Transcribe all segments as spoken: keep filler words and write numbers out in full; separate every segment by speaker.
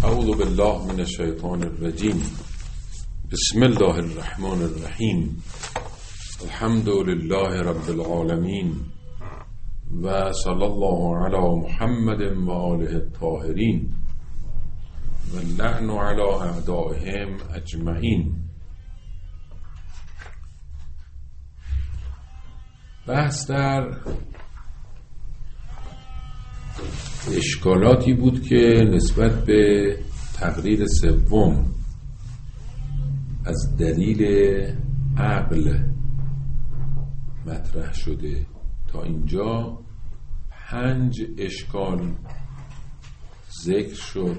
Speaker 1: اعوذ بالله من الشیطان الرجیم. بسم الله الرحمن الرحیم. الحمد لله رب العالمین و صلی الله علی محمد و آله الطاهرین و اللعن علی اعدائهم اجمعین. بحث در اشکالاتی بود که نسبت به تقریر سوم از دلیل عقل مطرح شده. تا اینجا پنج اشکال ذکر شد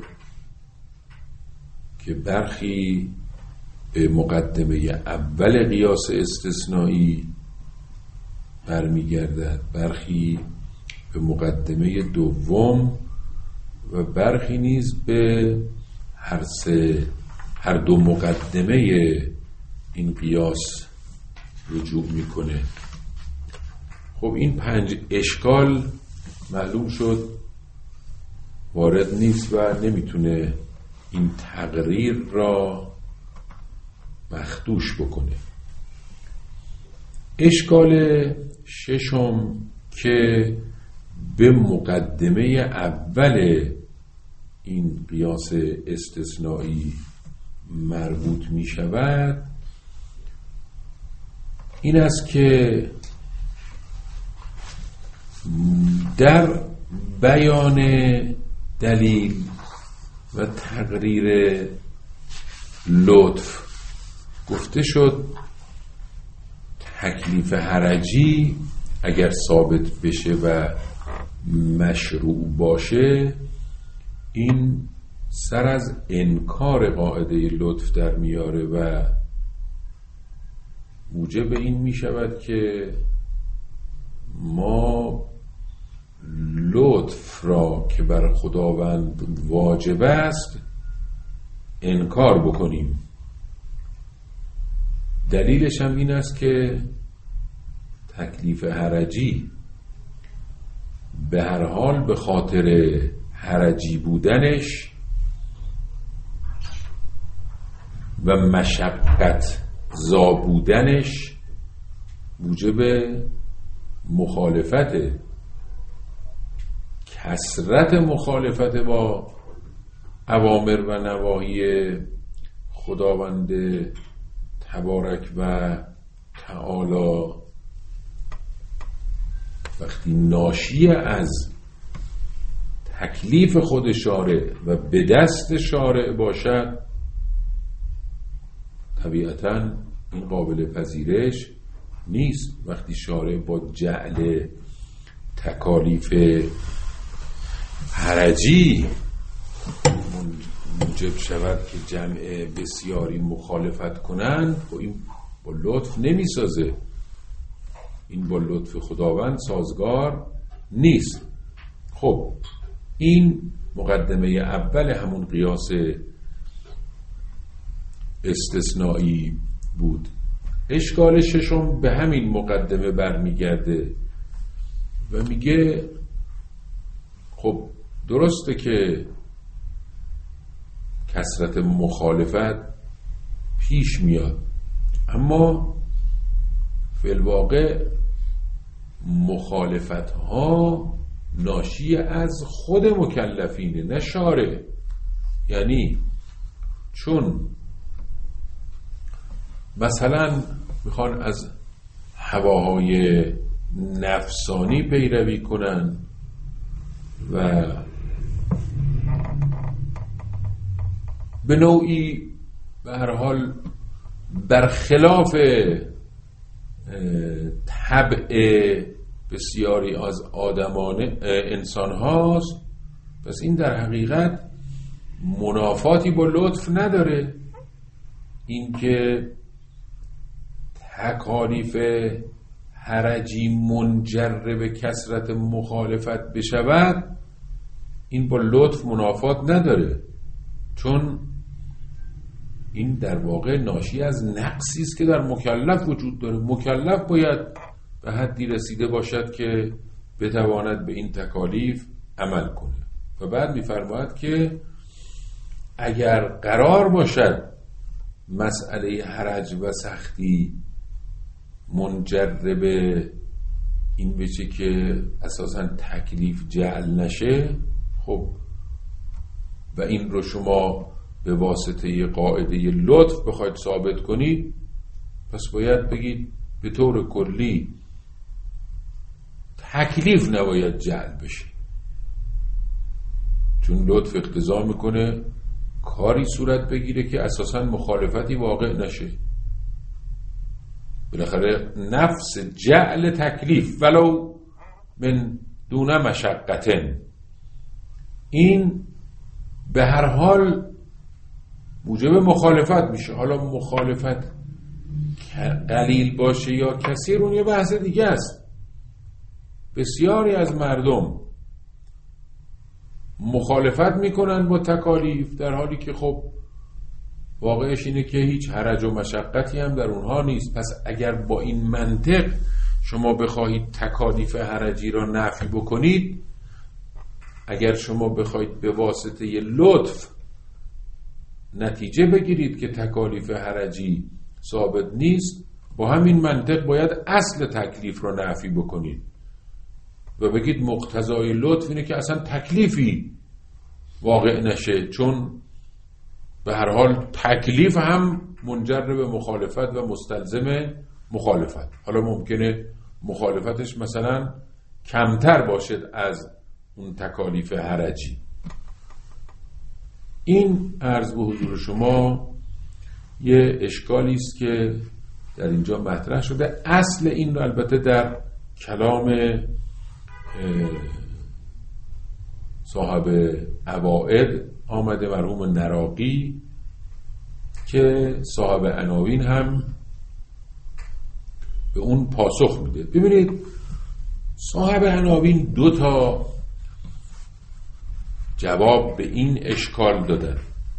Speaker 1: که برخی به مقدمه اول قیاس استثنایی برمیگردد، برخی به مقدمه دوم و برخی نیز به هر سه هر دو مقدمه این قیاس رجوع میکنه. خب این پنج اشکال معلوم شد وارد نیست و نمیتونه این تقریر را مخدوش بکنه. اشکال ششم که به مقدمه اول این قیاس استثنایی مربوط می شود این است که در بیان دلیل و تقریر لطف گفته شد تکلیف حرجی اگر ثابت بشه و مشروع باشه این سر از انکار قاعده لطف در میاره و موجب این می شود که ما لطف را که بر خداوند واجب است انکار بکنیم. دلیلش هم این است که تکلیف حرجی به هر حال به خاطر حرجی بودنش و مشقت زا بودنش موجب مخالفت کثرت مخالفت با اوامر و نواهی خداوند تبارک و تعالی وقتی ناشی از تکلیف خود شارع و به دست شارع باشد طبیعتاً این قابل پذیرش نیست. وقتی شارع با جعل تکالیف حرجی موجب شود که جمع بسیاری مخالفت کنند و این با لطف نمی سازه، این با لطف خداوند سازگار نیست. خب این مقدمه اول همون قیاس استثنایی بود. اشکال ششم به همین مقدمه برمیگرده و میگه خب درسته که کثرت مخالفت پیش میاد اما فی الواقع مخالفت ها ناشی از خود مکلفینه نه شارع. یعنی چون مثلا میخوان از هواهای نفسانی پیروی کنن و به نوعی به هر حال برخلاف طبع بسیاری از آدمان انسان هاست، پس این در حقیقت منافاتی با لطف نداره. این که تکالیف حرجی منجر به کثرت مخالفت بشود این با لطف منافات نداره، چون این در واقع ناشی از نقصی است که در مکلف وجود داره. مکلف باید به حدی رسیده باشد که بتواند به این تکالیف عمل کنه. و بعد می‌فرماید که اگر قرار باشد مسئله حرج و سختی منجر به این بشه که اساساً تکلیف جعل نشه، خب و این رو شما به واسطه قاعده لطف بخواید ثابت کنید، پس باید بگید به طور کلی تکلیف نباید جعل بشه، چون لطف اقتضا میکنه کاری صورت بگیره که اساساً مخالفتی واقع نشه. بالاخره نفس جعل تکلیف ولو من دون مشقتن، این به هر حال موجب مخالفت میشه. حالا مخالفت قلیل باشه یا کثیر اون یه بحث دیگه است. بسیاری از مردم مخالفت میکنن با تکالیف در حالی که خب واقعش اینه که هیچ حرج و مشقتی هم در اونها نیست. پس اگر با این منطق شما بخواهید تکالیف حرجی را نفی بکنید، اگر شما بخواید به واسطه لطف نتیجه بگیرید که تکالیف حرجی ثابت نیست، با همین منطق باید اصل تکلیف را نفی بکنید و بگید مقتضای لطف اینه که اصلا تکلیفی واقع نشه، چون به هر حال تکلیف هم منجر به مخالفت و مستلزم مخالفت. حالا ممکنه مخالفتش مثلا کمتر باشد از اون تکالیف حرجی. این عرض به حضور شما یه اشکالی است که در اینجا مطرح شده. اصل این رو البته در کلام صاحب عوائد آمده، مرحوم نراقی، که صاحب عناوین هم به اون پاسخ میده. ببینید صاحب عناوین دو تا جواب به این اشکال دادن.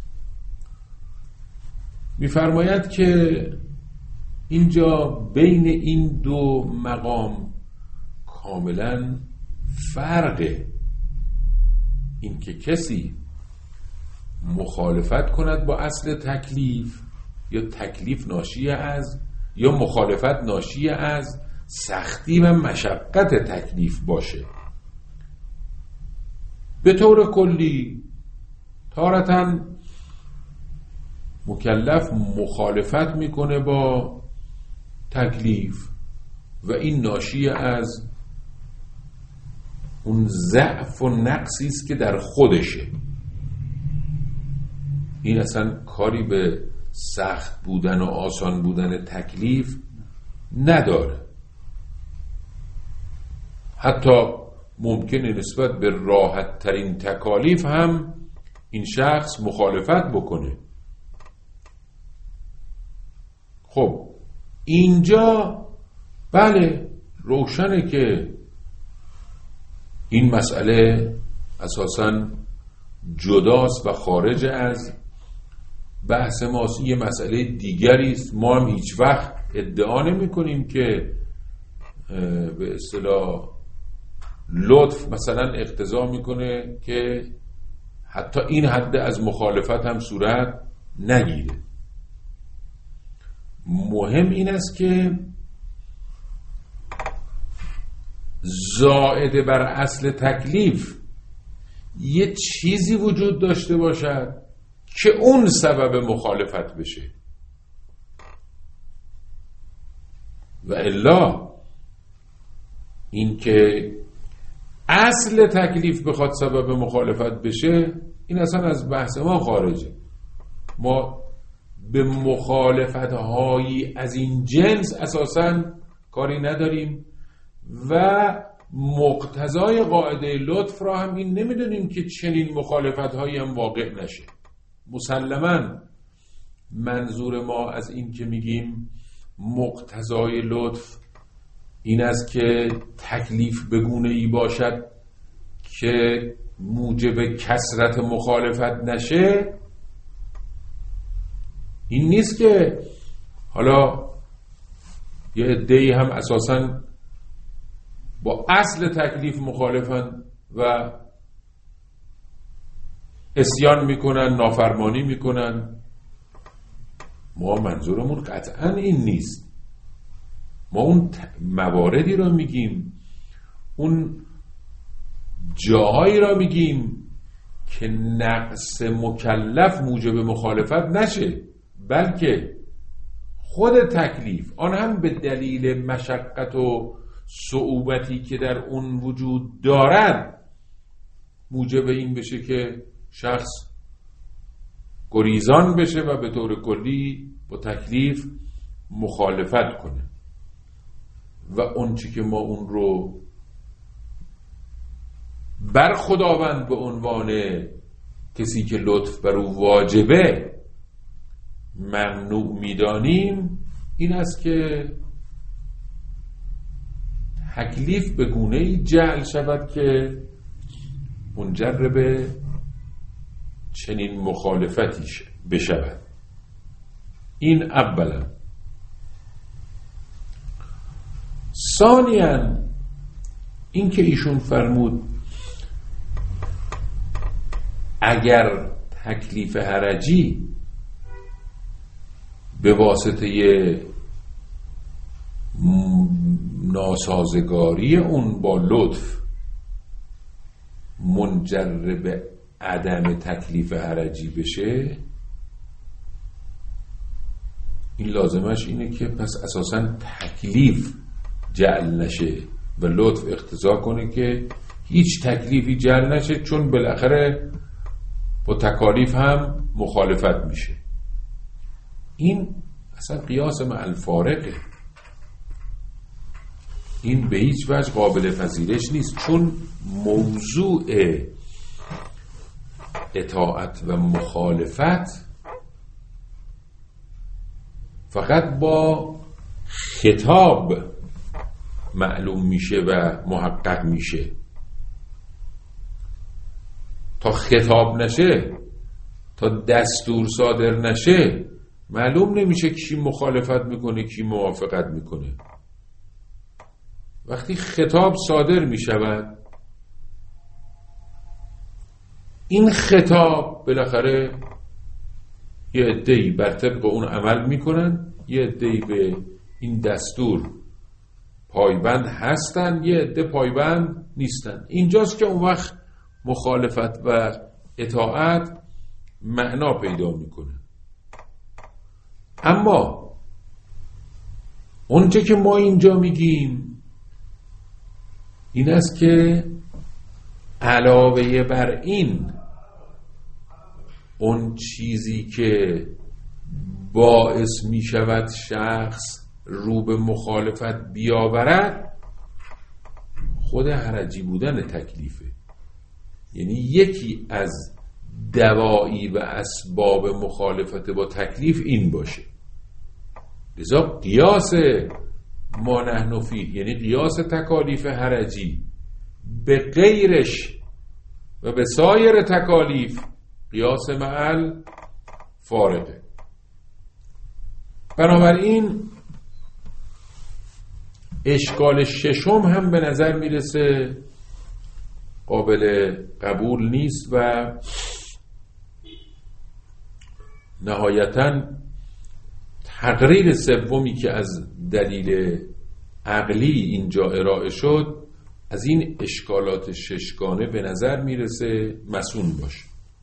Speaker 1: میفرماید که اینجا بین این دو مقام کاملا فرقه، این که کسی مخالفت کند با اصل تکلیف یا تکلیف ناشی از یا مخالفت ناشی از سختی و مشقت تکلیف باشه. به طور کلی تارتاً مکلف مخالفت میکنه با تکلیف و این ناشی از اون ضعف و نقصی است که در خودشه. این اصلا کاری به سخت بودن و آسان بودن تکلیف نداره. حتی ممکنه نسبت به راحت ترین تکالیف هم این شخص مخالفت بکنه. خب اینجا بله روشنه که این مسئله اساساً جداست و خارج از بحث ماست. یه مسئله دیگری است. ما هم هیچ وقت ادعا نمی کنیم که به اصطلاح لطف مثلا اقتضا میکنه که حتی این حد از مخالفت هم صورت نگیره. مهم این است که زائده بر اصل تکلیف یه چیزی وجود داشته باشد که اون سبب مخالفت بشه و الا این که اصل تکلیف بخواد سبب مخالفت بشه، این اصلا از بحث ما خارجه. ما به مخالفت هایی از این جنس اساساً کاری نداریم و مقتضای قاعده لطف را هم این نمیدونیم که چنین مخالفت هایی هم واقع نشه. مسلماً منظور ما از این که میگیم مقتضای لطف این است که تکلیف بگونه ای باشد که موجب کثرت مخالفت نشه، این نیست که حالا یه عده‌ای هم اساساً با اصل تکلیف مخالفن و عصیان میکنن، نافرمانی میکنن. ما منظورمون قطعا این نیست. ما اون مواردی را میگیم، اون جاهایی را میگیم که نقص مکلف موجب مخالفت نشه، بلکه خود تکلیف آن هم به دلیل مشقت و صعوبتی که در اون وجود دارد موجب این بشه که شخص گریزان بشه و به طور کلی با تکلیف مخالفت کنه. و اون چی که ما اون رو بر خداوند به عنوان کسی که لطف بر او واجبه ممنوع میدانیم، این است که تکلیف به گونه‌ای جعل شود که منجر به چنین مخالفتی بشود. این اولا. ثانیاً این که ایشون فرمود اگر تکلیف حرجی به واسطه ناسازگاری اون با لطف منجر به عدم تکلیف حرجی بشه، این لازمش اینه که پس اساساً تکلیف جعل نشه و لطف اقتضا کنه که هیچ تکلیفی جعل نشه، چون بالاخره با تکالیف هم مخالفت میشه. این اصلا قیاس مع الفارقه، این به هیچ وجه قابل پذیرش نیست، چون موضوع اطاعت و مخالفت فقط با خطاب معلوم میشه و محقق میشه. تا خطاب نشه، تا دستور صادر نشه، معلوم نمیشه کی مخالفت میکنه کی موافقت میکنه. وقتی خطاب صادر میشود، این خطاب بالاخره یه عده‌ای بر طبق اون عمل میکنن، یه عده‌ای به این دستور پایبند هستن، یه عده پایبند نیستن. اینجاست که اون وقت مخالفت و اطاعت معنا پیدا میکنه. اما اونچه که ما اینجا میگیم این است که علاوه بر این، اون چیزی که باعث میشود شخص رو به مخالفت بیاورد خود حرجی بودن تکلیفه. یعنی یکی از دوایی و اسباب مخالفت با تکلیف این باشه. لذا قیاس ما نحن فیه، یعنی قیاس تکالیف حرجی به غیرش و به سایر تکالیف، قیاس مع فارقه. بنابراین اشکال ششم هم به نظر میرسه قابل قبول نیست و نهایتاً تقریر سومی که از دلیل عقلی اینجا ارائه شد از این اشکالات ششگانه به نظر میرسه مصون باشه.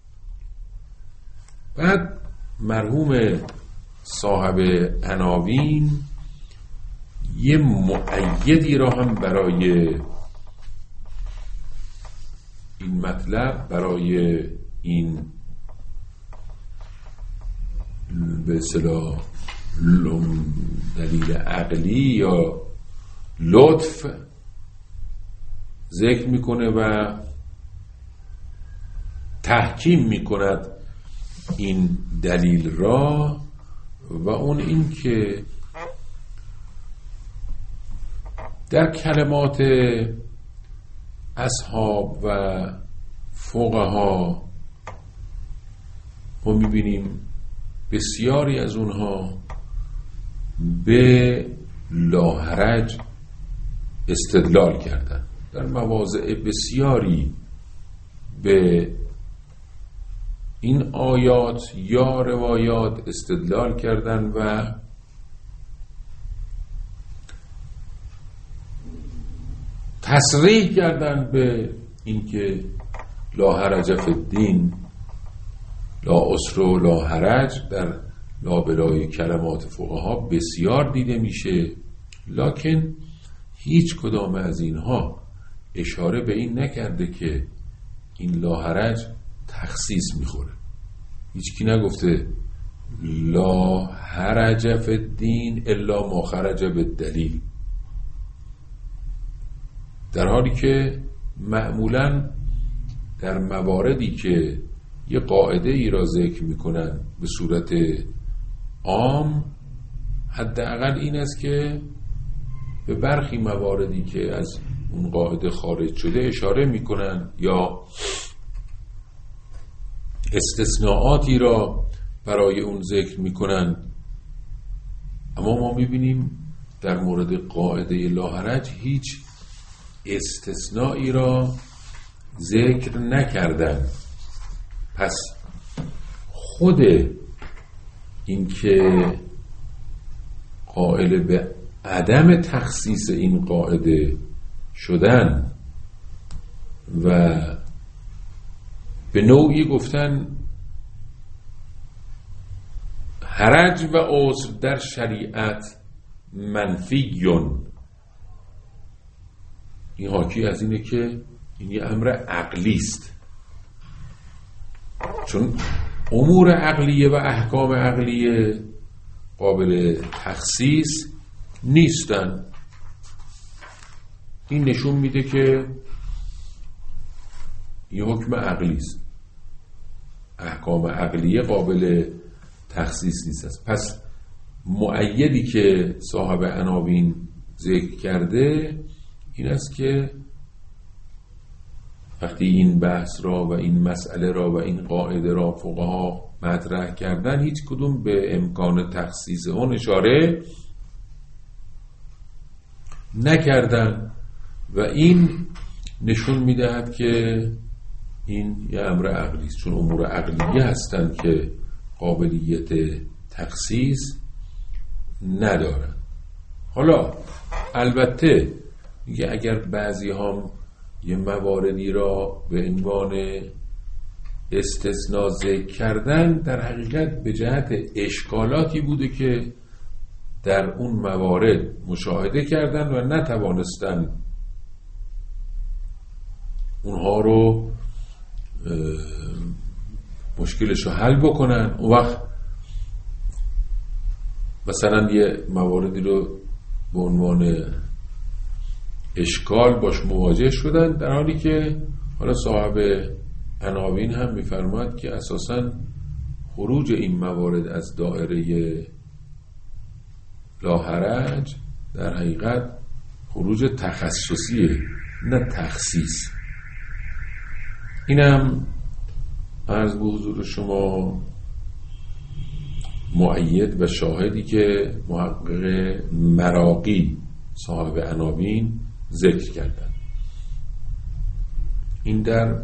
Speaker 1: بعد مرحوم صاحب عناوین یه مؤیدی را هم برای این مطلب، برای این به اصطلاح دلیل عقلی یا لطف ذکر میکنه و تحکیم میکند این دلیل را، و اون این که در کلمات اصحاب و فقها ما میبینیم بسیاری از اونها به لاحرج استدلال کردن، در مواضع بسیاری به این آیات یا روایات استدلال کردن و تصریح کردن به اینکه لا حرج فی الدین، لا عسر و لا حرج در لابلای کلمات فقها بسیار دیده میشه، لکن هیچ کدام از اینها اشاره به این نکرده که این لا حرج تخصیص میخوره. هیچکی نگفته لا حرج فی الدین الا ما خرج بالدلیل، در حالی که معمولاً در مواردی که یه قاعده ای را ذکر میکنن به صورت عام، حداقل این است که به برخی مواردی که از اون قاعده خارج شده اشاره میکنن یا استثناءاتی را برای اون ذکر میکنن. اما ما میبینیم در مورد قاعده لا حرج هیچ استثنائی را ذکر نکردن. پس خود این که قائل به عدم تخصیص این قاعده شدن و به نوعی گفتن حرج و عسر در شریعت منفیون، این حاکی از اینه که این یه امر عقلی است، چون امور عقلیه و احکام عقلیه قابل تخصیص نیستن. این نشون میده که این حکم عقلی است، احکام عقلیه قابل تخصیص نیست. پس مؤیدی که صاحب عناوین ذکر کرده این است که وقتی این بحث را و این مسئله را و این قاعده را فقها مطرح کردن، هیچ کدوم به امکان تخصیص اون اشاره نکردن و این نشون میدهد که این یه امر عقلی است، چون امور عقلیه هستند که قابلیت تخصیص ندارن. حالا البته میگه اگر بعضی هم یه مواردی را به عنوان استثناء ذکر کردن، در حقیقت به جهت اشکالاتی بوده که در اون موارد مشاهده کردن و نتوانستن اونها رو مشکلش رو حل بکنن. اون وقت مثلا یه مواردی رو به عنوان اشکال باش مواجه شدن، در حالی که حالا صاحب عناوین هم میفرماد که اساساً خروج این موارد از دایره لا حرج در حقیقت خروج تخصصیه نه تخصیص. اینم عرض به حضور شما مؤید و شاهدی که محقق مراغی صاحب عناوین ذکر کردن. این در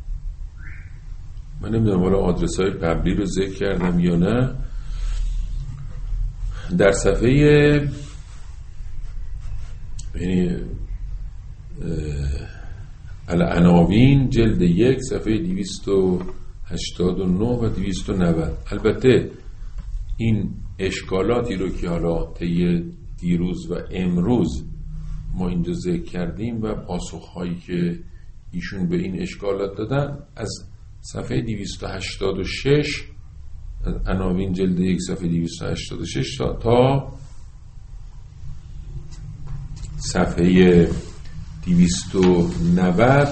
Speaker 1: من نمیدونم حالا آدرس های قبلی رو ذکر کردم یا نه، در صفحه یعنی العناوین جلد یک صفحه دویست و هشتاد و نه و دویست و نود. البته این اشکالاتی رو که حالا طی دیروز و امروز ما اینجا ذکر کردیم و پاسخهایی که ایشون به این اشکالات دادن، از صفحه دویست و هشتاد و شش از عناوین جلد یک صفحه دویست و هشتاد و شش تا, تا صفحه دویست و نود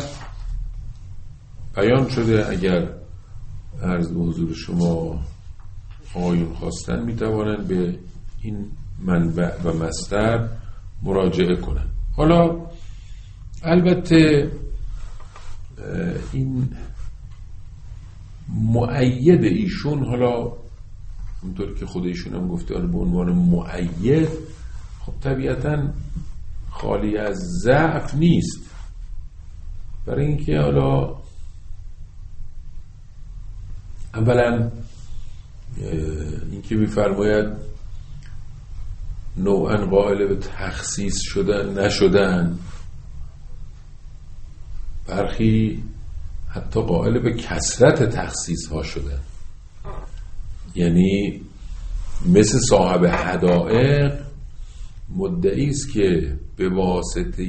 Speaker 1: بیان شده. اگر عرض به حضور شما آیون خواستن میتوانند به این منبع و مصدر مراجعه کنن. حالا البته این مؤید ایشون، حالا اونطور که خود ایشون هم گفته به عنوان مؤید، خب طبیعتاً خالی از ضعف نیست، برای اینکه حالا اولا این که می‌فرماید نوعاً قائل به تخصیص شدن نشدن، برخی حتی قائل به کثرت تخصیص ها شدن، یعنی مثل صاحب حدائق مدعی است که به واسطه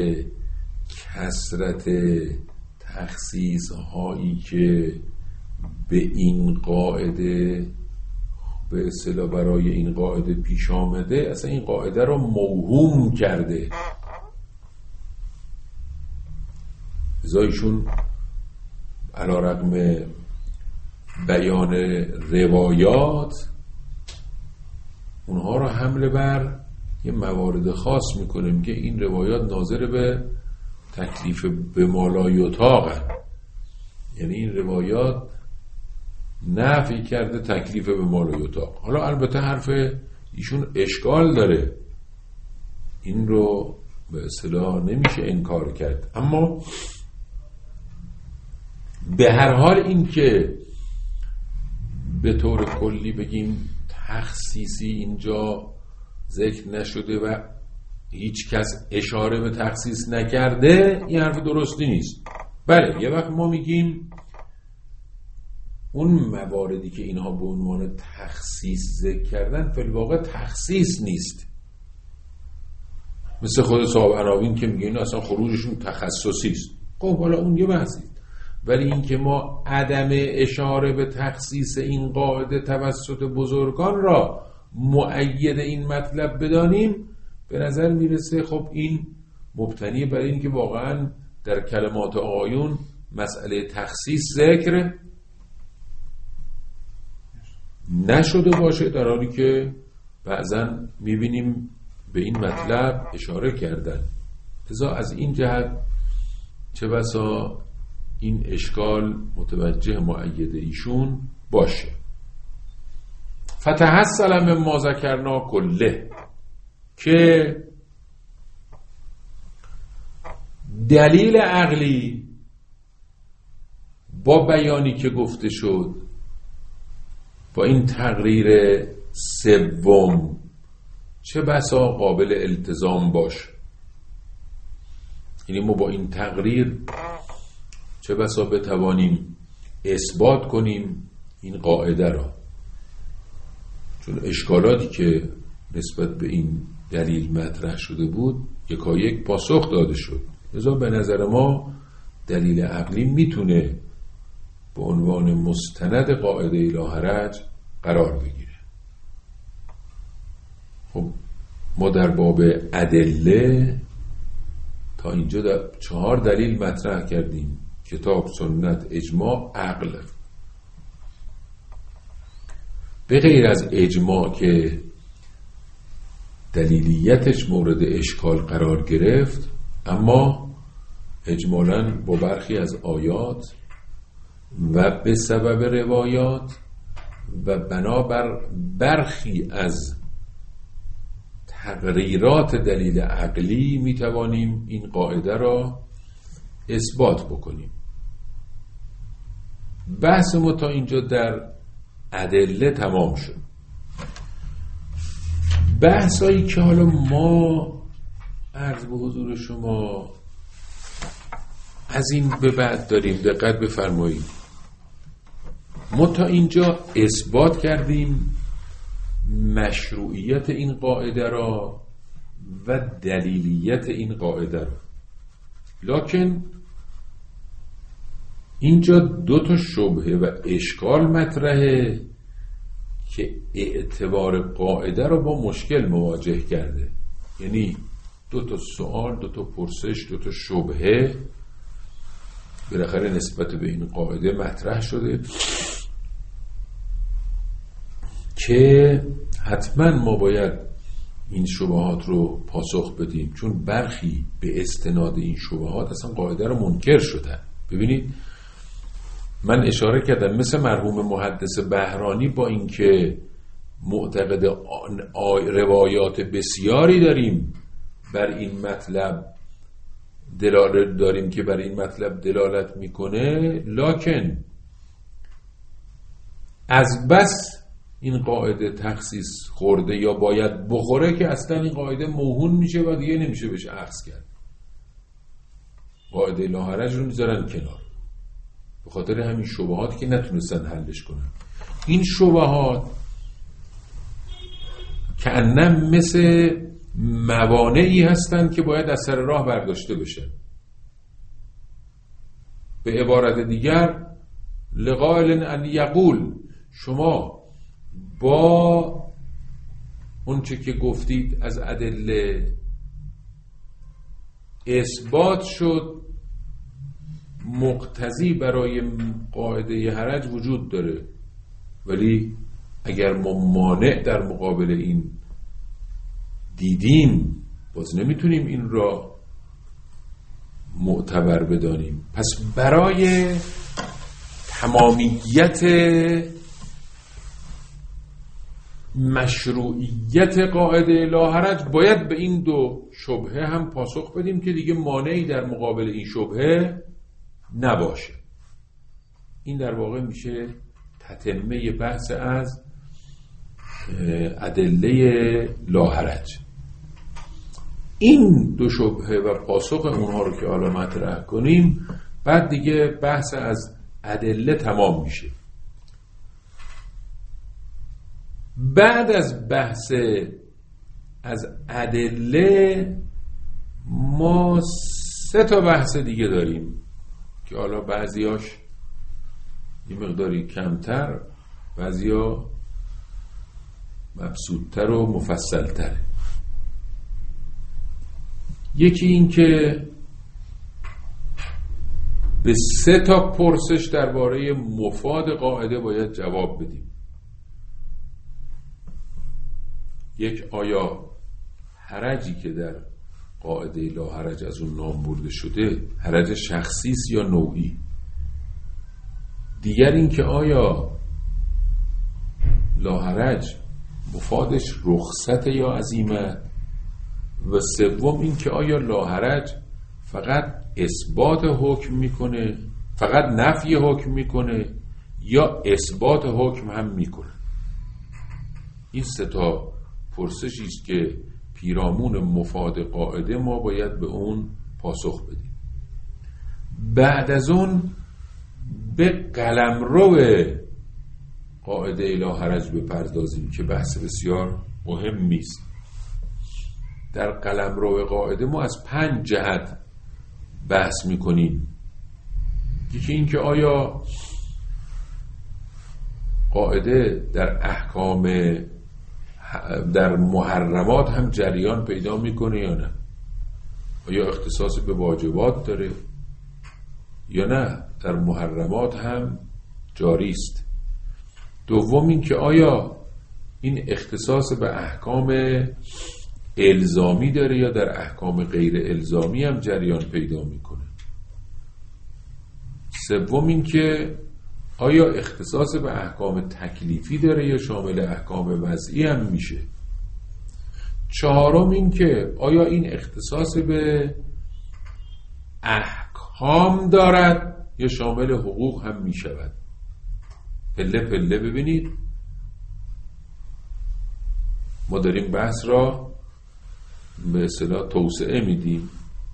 Speaker 1: کثرت تخصیص هایی که به این قاعده به اصطلاح برای این قاعده پیش آمده اصلا این قاعده رو موهوم کرده. ازایشون علی رغم بیان روایات اونها رو حمله بر یه موارد خاص میکنیم که این روایات ناظر به تکلیف به مالای اتاقه، یعنی این روایات نفی کرده تکلیف به مالای اتاق. حالا البته حرف ایشون اشکال داره، این رو به اصطلاح نمیشه انکار کرد، اما به هر حال این که به طور کلی بگیم تخصیصی اینجا ذکر نشده و هیچ کس اشاره به تخصیص نکرده، این حرف درستی نیست. بله یه وقت ما میگیم اون مواردی که اینها به عنوان تخصیص ذکر کردن فی الواقع تخصیص نیست، مثل خود صاحب عناوین که میگه این اصلا خروجشون تخصصی است. خب حالا اون یه بحثی، ولی این که ما عدم اشاره به تخصیص این قاعده توسط بزرگان را مؤید این مطلب بدانیم به نظر میرسه خب این مبتنی بر این که واقعا در کلمات آیون مسئله تخصیص ذکر نشده باشه، در حالی که بعضا میبینیم به این مطلب اشاره کردن. لذا از این جهت چه بسا این اشکال متوجه مؤید ایشون باشه. فتحصل من ما ذکرنا کله، که دلیل عقلی با بیانی که گفته شد با این تقریر سوم چه بسا قابل التزام باشه، یعنی ما با این تقریر چه بسا بتوانیم اثبات کنیم این قاعده را، چون اشکالاتی که نسبت به این دلیل مطرح شده بود یکا یک پاسخ داده شد. لذا به نظر ما دلیل عقلی میتونه به عنوان مستند قاعده لا حرج قرار بگیره. خب ما در باب ادله تا اینجا در چهار دلیل مطرح کردیم: کتاب، سنت، اجماع، عقل. به غیر از اجماع که دلیلیتش مورد اشکال قرار گرفت، اما اجمالاً با برخی از آیات و به سبب روایات و بنابر برخی از تقریرات دلیل عقلی میتوانیم این قاعده را اثبات بکنیم. بحث ما تا اینجا در ادله تمام شد. بحثایی که حالا ما عرض به حضور شما از این به بعد داریم، دقت بفرمایید. ما تا اینجا اثبات کردیم مشروعیت این قاعده را و دلیلیت این قاعده را، لکن اینجا دو تا شبهه و اشکال مطرحه که اعتبار قاعده را با مشکل مواجه کرده. یعنی دو تا سوال، دو تا پرسش، دو تا شبهه بالاخره نسبت به این قاعده مطرح شده که حتما ما باید این شبهات رو پاسخ بدیم، چون برخی به استناد این شبهات اصلا قاعده رو منکر شدن. ببینید من اشاره کردم مثل مرحوم محدث بهرانی، با اینکه معتقد روایات بسیاری داریم بر این مطلب دلالت داریم که بر این مطلب دلالت میکنه، لکن از بس این قاعده تخصیص خورده یا باید بخوره که اصلا این قاعده موهون میشه و دیگه نمیشه بهش اخذ کرد. قاعده لا حرج رو میذارن کنار به خاطر همین شبهات که نتونستن حلش کنن. این شبهات کأنم مثل موانعی هستند که باید از سر راه برداشته بشه. به عبارت دیگر لقائل ان یقول، شما با اون چه که گفتید از ادله اثبات شد مقتضی برای قاعده حرج وجود داره، ولی اگر ما مانع در مقابل این دیدیم باز نمیتونیم این را معتبر بدانیم. پس برای تمامیت مشروعیت قاعده لا حرج باید به این دو شبهه هم پاسخ بدیم که دیگه مانعی در مقابل این شبهه نباشه. این در واقع میشه تتمه بحث از ادله لا حرج. این دو شبهه و پاسخ اونها رو که حالا مطرح کنیم بعد دیگه بحث از ادله تمام میشه. بعد از بحث از ادله ما سه تا بحث دیگه داریم که حالا بعضیاش یه مقداری کمتر، بعضیا مبسوطتر و مفصلتره. یکی این که به سه تا پرسش درباره مفاد قاعده باید جواب بدیم. یک، آیا حرجی که در قاعده لا حرج از اون نام برده شده حرج شخصی است یا نوعی؟ دیگر این که آیا لا حرج مفادش رخصت یا عزیمت؟ و سوم این که آیا لا حرج فقط اثبات حکم میکنه، فقط نفی حکم میکنه یا اثبات حکم هم میکنه؟ این سه تا پرسشی است که پیرامون مفاد قاعده ما باید به اون پاسخ بدیم. بعد از اون به قلمرو قاعده لا حرج بپردازیم که بحث بسیار مهمی است. در قلمرو قاعده ما از پنج جهت بحث میکنیم. یکی این که آیا قاعده در احکام در محرمات هم جریان پیدا میکنه یا نه؟ آیا اختصاص به واجبات داره یا نه در محرمات هم جاری است؟ دوم این که آیا این اختصاص به احکام الزامی داره یا در احکام غیر الزامی هم جریان پیدا میکنه؟ سوم این که آیا اختصاص به احکام تکلیفی داره یا شامل احکام وضعی هم میشه؟ چهارم این که آیا این اختصاص به احکام دارد یا شامل حقوق هم میشود؟ پله پله ببینید ما داریم بحث را به اصطلاح توسعه میدیم.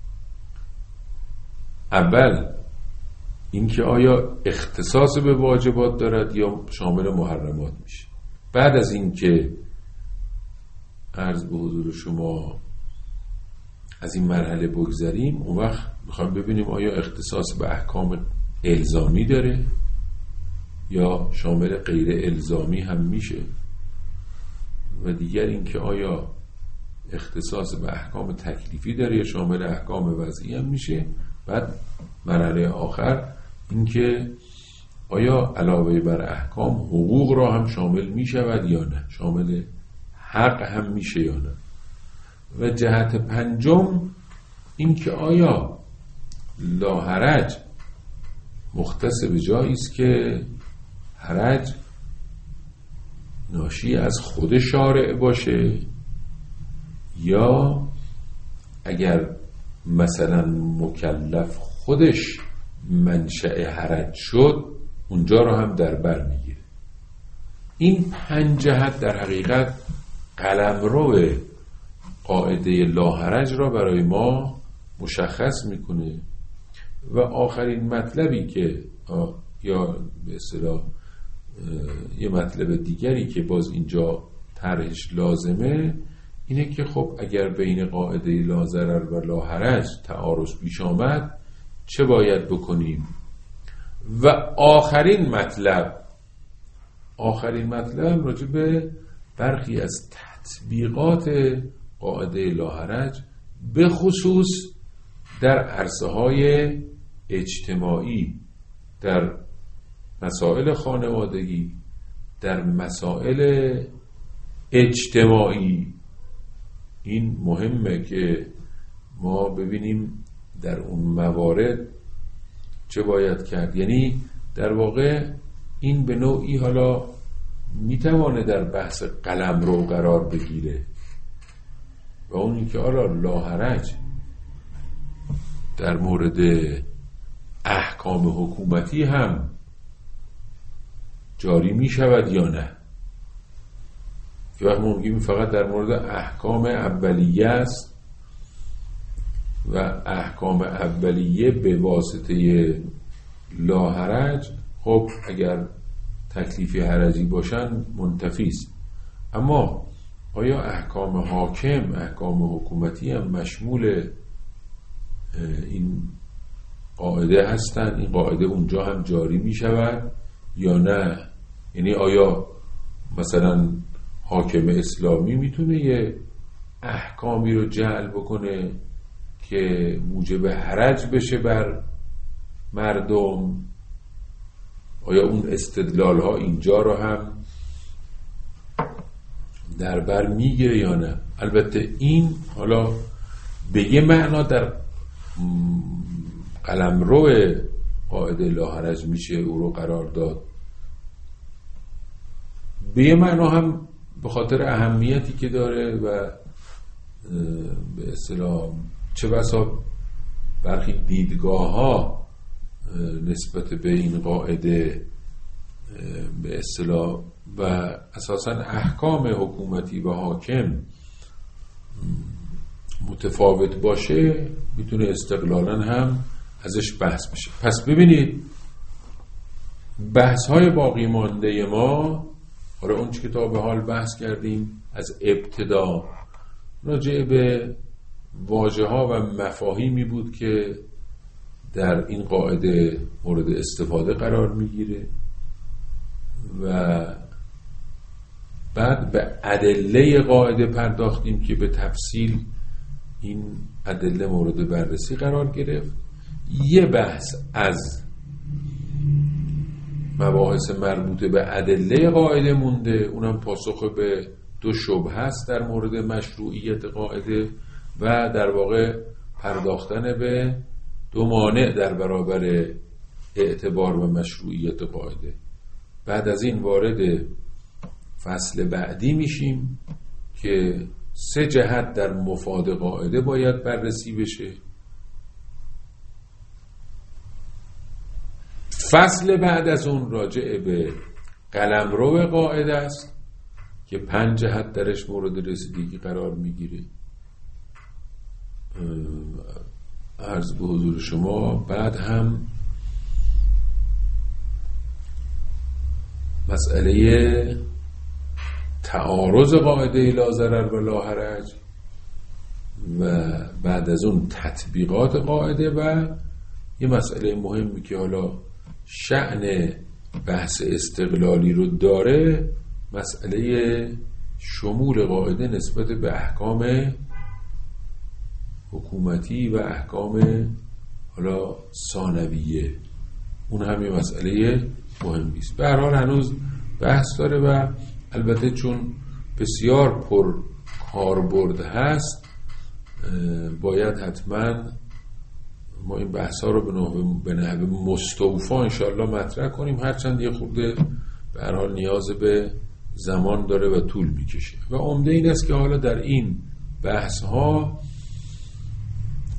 Speaker 1: اول اینکه آیا اختصاص به واجبات دارد یا شامل محرمات میشه. بعد از اینکه عرض به حضور شما از این مرحله بگذریم اون وقت میخوایم ببینیم آیا اختصاص به احکام الزامی داره یا شامل غیر الزامی هم میشه. و دیگر اینکه آیا اختصاص به احکام تکلیفی داره یا شامل احکام وضعی هم میشه. بعد مرحله آخر اینکه آیا علاوه بر احکام حقوق را هم شامل میشود یا نه، شامل حق هم میشه یا نه. و جهت پنجم اینکه آیا لا حرج مختص به جایی است که حرج ناشی از خود شارع باشه یا اگر مثلا مکلف خودش منشأ حرج شد اونجا رو هم در بر میگیره. این پنج جهت در حقیقت قلمرو قاعده لاحرج را برای ما مشخص میکنه. و آخرین مطلبی که یا به اصطلاح یه مطلب دیگری که باز اینجا طرحش لازمه اینه که خب اگر بین قاعده لا ضرر و لا حرج تعارض پیش آمد چه باید بکنیم؟ و آخرین مطلب آخرین مطلب راجع به برخی از تطبیقات قاعده لا حرج به خصوص در عرصه های اجتماعی، در مسائل خانوادگی، در مسائل اجتماعی. این مهمه که ما ببینیم در اون موارد چه باید کرد. یعنی در واقع این به نوعی حالا میتوانه در بحث قلمرو قرار بگیره و اون این که حالا لا حرج در مورد احکام حکومتی هم جاری می شود یا نه. یه وقت ممکنه فقط در مورد احکام اولیه است و احکام اولیه به واسطه لا حرج خب اگر تکلیفی حرجی باشن منتفی است. اما آیا احکام حاکم، احکام حکومتی هم مشمول این قاعده هستن؟ این قاعده اونجا هم جاری می شود یا نه؟ یعنی آیا مثلا حاکم اسلامی میتونه یه احکامی رو جعل بکنه که موجب حرج بشه بر مردم؟ آیا اون استدلال ها اینجا رو هم در بر میگیره یا نه؟ البته این حالا به یه معنا در قلمرو قاعده لا حرج میشه او رو قرار داد، به یه معنا هم به خاطر اهمیتی که داره و به اصطلاح چه بسا برخی دیدگاه ها نسبت به این قاعده به اصطلاح و اساسا احکام حکومتی و حاکم متفاوت باشه میتونه استقلالا هم ازش بحث بشه. پس ببینید بحث های باقی مانده ما، حالا اون چی که تا به حال بحث کردیم از ابتدا راجع به واژه ها و مفاهیمی بود که در این قاعده مورد استفاده قرار میگیره و بعد به ادله قاعده پرداختیم که به تفصیل این ادله مورد بررسی قرار گرفت. یه بحث از مباحث مربوطه به ادله قاعده مونده، اونم پاسخ به دو شبهه است در مورد مشروعیت قاعده و در واقع پرداختن به دو مانع در برابر اعتبار و مشروعیت قاعده. بعد از این وارد فصل بعدی میشیم که سه جهت در مفاد قاعده باید بررسی بشه. فصل بعد از اون راجع به قلمرو قاعده است که پنج جهت درش مورد رسیدگی قرار میگیره. عرض به حضور شما بعد هم مسئله تعارض قاعده لا ضرر و لا حرج و بعد از اون تطبیقات قاعده و یه مسئله مهمی که حالا شأن بحث استقلالی رو داره، مسئله شمول قاعده نسبت به احکام حکومتی و احکام حالا ثانویه. اون هم یه مسئله مهمی است. به هر حال هنوز بحث داره و البته چون بسیار پر کاربرد هست باید حتما ما این بحث ها رو به نحو مستوفا انشاءالله مطرح کنیم، هرچند یه خورده به هر حال نیاز به زمان داره و طول میکشه و عمده این است که حالا در این بحث ها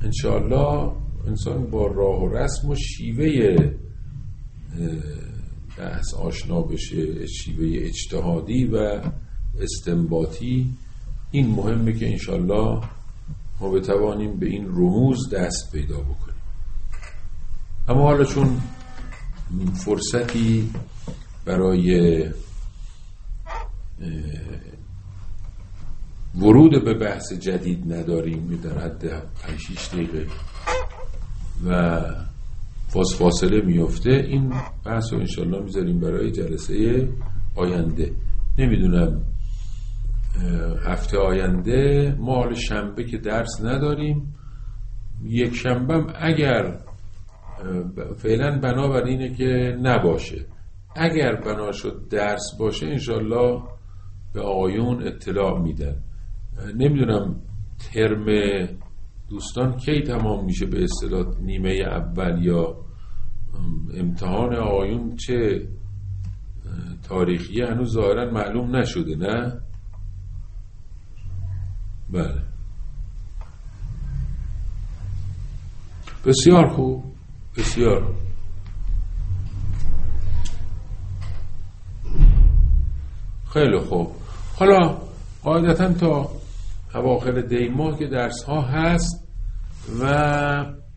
Speaker 1: انشاءالله انسان با راه و رسم و شیوه بحث آشنا بشه، شیوه اجتهادی و استنباطی. این مهمه که انشالله ما بتوانیم به این رموز دست پیدا بکنیم. اما حالا چون فرصتی برای ورود به بحث جدید نداریم، در حد پنج شش دقیقه و فاس فاصله میفته، این بحث رو انشالله میذاریم برای جلسه آینده. نمیدونم هفته آینده ما حال شنبه که درس نداریم، یک شنبه هم اگر فعلا بنابر اینه که نباشه، اگر بنا شد درس باشه انشالله به آقایون اطلاع میدن. نمیدونم ترم دوستان کی تمام میشه، به اصطلاح نیمه اول یا امتحان آقایون چه تاریخی هنوز ظاهرا معلوم نشده، نه؟ بله بسیار خوب، بسیار خیلی خوب. حالا قاعدتا تا اواخر دی ماه که درس ها هست و